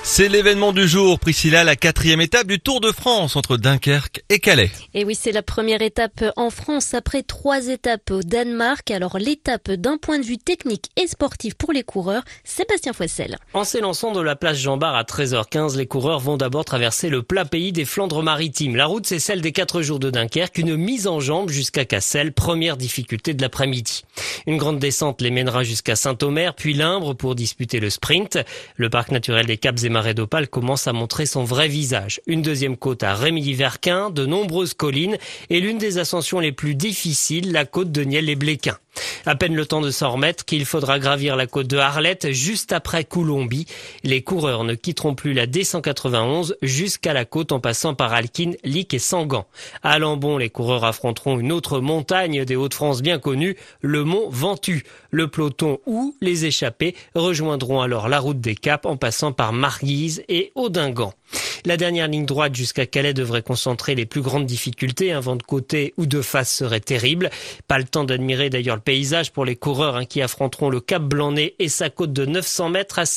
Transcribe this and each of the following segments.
C'est l'événement du jour, Priscilla, la 4e étape du Tour de France entre Dunkerque et Calais. Et oui, c'est la première étape en France après 3 étapes au Danemark. Alors l'étape d'un point de vue technique et sportif pour les coureurs, Sébastien Foissel. En s'élançant de la place Jean-Bart à 13h15, les coureurs vont d'abord traverser le plat pays des Flandres-Maritimes. La route, c'est celle des 4 jours de Dunkerque, une mise en jambe jusqu'à Cassel, première difficulté de l'après-midi. Une grande descente les mènera jusqu'à Saint-Omer, puis Limbre pour disputer le sprint. Le parc naturel des Caps et Marais d'Opale commence à montrer son vrai visage. Une deuxième côte à Rémilly-Verquin, de nombreuses collines et l'une des ascensions les plus difficiles, la côte de Niel-les-Bléquins. À peine le temps de s'en remettre qu'il faudra gravir la côte de Harlette juste après Coulomby. Les coureurs ne quitteront plus la D191 jusqu'à la côte en passant par Alquin, Lic et Sangan. À Lambon, les coureurs affronteront une autre montagne des Hauts-de-France bien connue, le mont Ventoux. Le peloton ou les échappés rejoindront alors la route des Caps en passant par Marguise et Audingan. La dernière ligne droite jusqu'à Calais devrait concentrer les plus grandes difficultés. Un vent de côté ou de face serait terrible. Pas le temps d'admirer d'ailleurs le paysage pour les coureurs qui affronteront le Cap Blanc-Nez et sa côte de 900 mètres à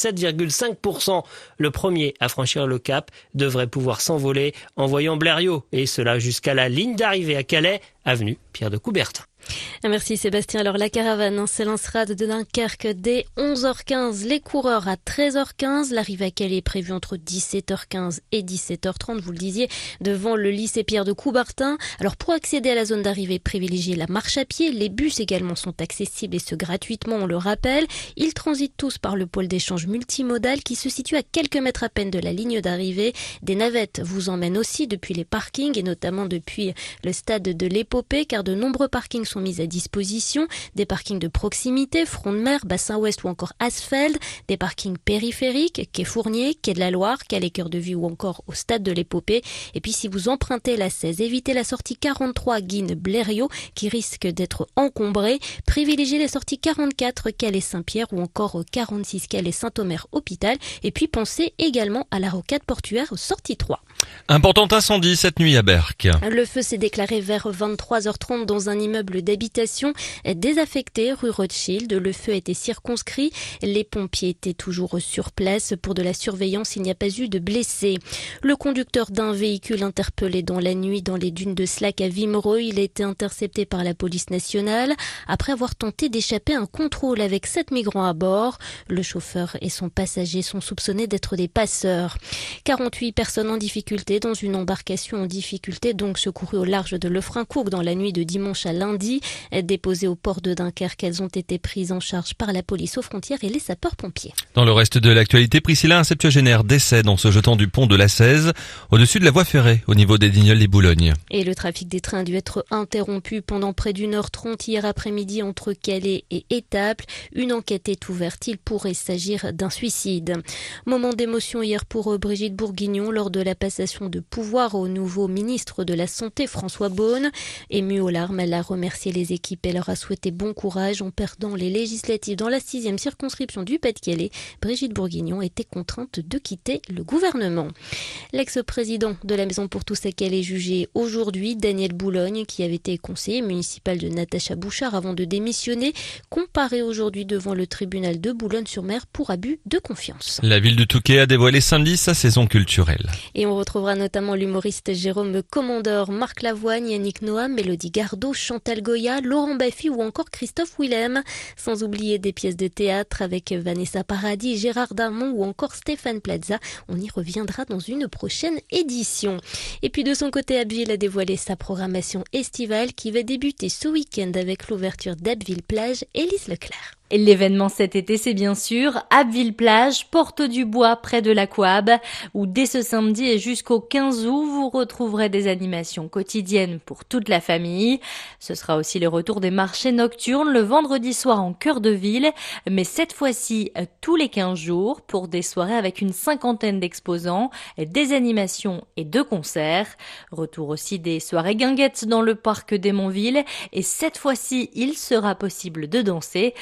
7,5%. Le premier à franchir le cap devrait pouvoir s'envoler en voyant Blériot. Et cela jusqu'à la ligne d'arrivée à Calais, avenue Pierre de Coubertin. Merci Sébastien. Alors la caravane s'élancera de Dunkerque dès 11h15, les coureurs à 13h15. L'arrivée à Calais est prévue entre 17h15 et 17h30, vous le disiez, devant le lycée Pierre de Coubertin. Alors pour accéder à la zone d'arrivée, privilégiez la marche à pied. Les bus également sont accessibles et ce gratuitement, on le rappelle. Ils transitent tous par le pôle d'échange multimodal qui se situe à quelques mètres à peine de la ligne d'arrivée. Des navettes vous emmènent aussi depuis les parkings et notamment depuis le stade de l'Épopée car de nombreux parkings sont mis à disposition, des parkings de proximité, Front de Mer, Bassin Ouest ou encore Asfeld, des parkings périphériques, quai Fournier, quai de la Loire, Calais Cœur de Ville ou encore au stade de l'Épopée. Et puis si vous empruntez la 16, évitez la sortie 43 Guine-Blériot qui risque d'être encombrée. Privilégiez les sorties 44 Calais Saint-Pierre ou encore 46 Calais Saint-Omer Hôpital. Et puis pensez également à la rocade portuaire sortie 3. Important incendie cette nuit à Berck. Le feu s'est déclaré vers 23h30 dans un immeuble d'habitation désaffecté rue Rothschild. Le feu a été circonscrit. Les pompiers étaient toujours sur place. Pour de la surveillance, il n'y a pas eu de blessés. Le conducteur d'un véhicule interpellé dans la nuit dans les dunes de Slack à Wimereux, il a été intercepté par la police nationale après avoir tenté d'échapper à un contrôle avec 7 migrants à bord. Le chauffeur et son passager sont soupçonnés d'être des passeurs. 48 personnes en difficulté dans une embarcation en difficulté, donc secourue au large de Lefrancouc dans la nuit de dimanche à lundi. Déposées au port de Dunkerque, elles ont été prises en charge par la police aux frontières et les sapeurs-pompiers. Dans le reste de l'actualité, Priscilla, un septuagénaire décède en se jetant du pont de la 16 au-dessus de la voie ferrée au niveau des Dignoles et Boulogne. Et le trafic des trains a dû être interrompu pendant près d'1h30 hier après-midi entre Calais et Étaples. Une enquête est ouverte. Il pourrait s'agir d'un suicide. Moment d'émotion hier pour Brigitte Bourguignon lors de la passation de pouvoir au nouveau ministre de la Santé, François Beaune. Émue aux larmes, elle a remercié les équipes et leur a souhaité bon courage en perdant les législatives dans la 6e circonscription du Pas-de-Calais. Brigitte Bourguignon était contrainte de quitter le gouvernement. L'ex-président de la Maison pour tous à Calais est jugé aujourd'hui. Daniel Boulogne, qui avait été conseiller municipal de Natacha Bouchard avant de démissionner, comparaît aujourd'hui devant le tribunal de Boulogne-sur-Mer pour abus de confiance. La ville de Touquet a dévoilé samedi sa saison culturelle. Et on retrouvera notamment l'humoriste Jérôme Commandeur, Marc Lavoine, Yannick Noam, Mélodie Gardot, Chantal Goya, Laurent Baffy ou encore Christophe Willem. Sans oublier des pièces de théâtre avec Vanessa Paradis, Gérard Darmon ou encore Stéphane Plaza. On y reviendra dans une prochaine édition. Et puis de son côté, Abbeville a dévoilé sa programmation estivale qui va débuter ce week-end avec l'ouverture d'Abbeville Plage. Élise Leclerc. L'événement cet été, c'est bien sûr Abbeville-Plage, Porte du Bois, près de la Coab, où dès ce samedi et jusqu'au 15 août, vous retrouverez des animations quotidiennes pour toute la famille. Ce sera aussi le retour des marchés nocturnes le vendredi soir en cœur de ville, mais cette fois-ci tous les 15 jours pour des soirées avec une 50aine d'exposants, des animations et 2 concerts. Retour aussi des soirées guinguettes dans le parc d'Hémonville et cette fois-ci, il sera possible de danser.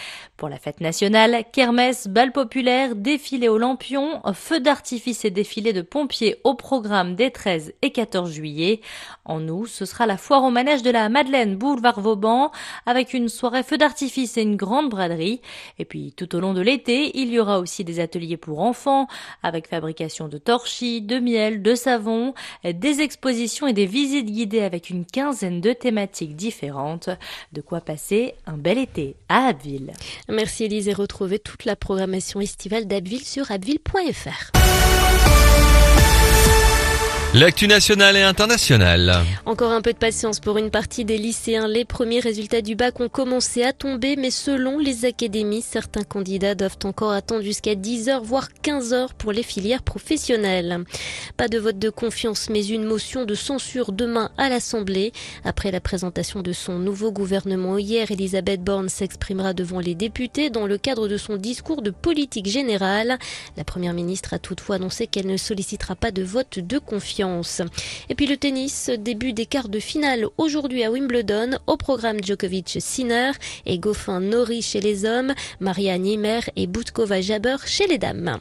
Pour la fête nationale, kermesse, bal populaire, défilé aux lampions, feux d'artifice et défilé de pompiers au programme des 13 et 14 juillet. En août, ce sera la foire au manège de la Madeleine, boulevard Vauban, avec une soirée feux d'artifice et une grande braderie. Et puis, tout au long de l'été, il y aura aussi des ateliers pour enfants, avec fabrication de torchis, de miel, de savon, des expositions et des visites guidées avec une quinzaine de thématiques différentes. De quoi passer un bel été à Abbeville. Merci Elise et retrouvez toute la programmation estivale d'Abbeville sur abbeville.fr. L'actu nationale et internationale. Encore un peu de patience pour une partie des lycéens. Les premiers résultats du bac ont commencé à tomber, mais selon les académies, certains candidats doivent encore attendre jusqu'à 10h, voire 15h pour les filières professionnelles. Pas de vote de confiance, mais une motion de censure demain à l'Assemblée. Après la présentation de son nouveau gouvernement hier, Elisabeth Borne s'exprimera devant les députés dans le cadre de son discours de politique générale. La première ministre a toutefois annoncé qu'elle ne sollicitera pas de vote de confiance. Et puis le tennis, début des quarts de finale aujourd'hui à Wimbledon, au programme Djokovic-Sinner et Goffin-Norrie chez les hommes, Maria Niemer et Boutkova-Jabeur chez les dames.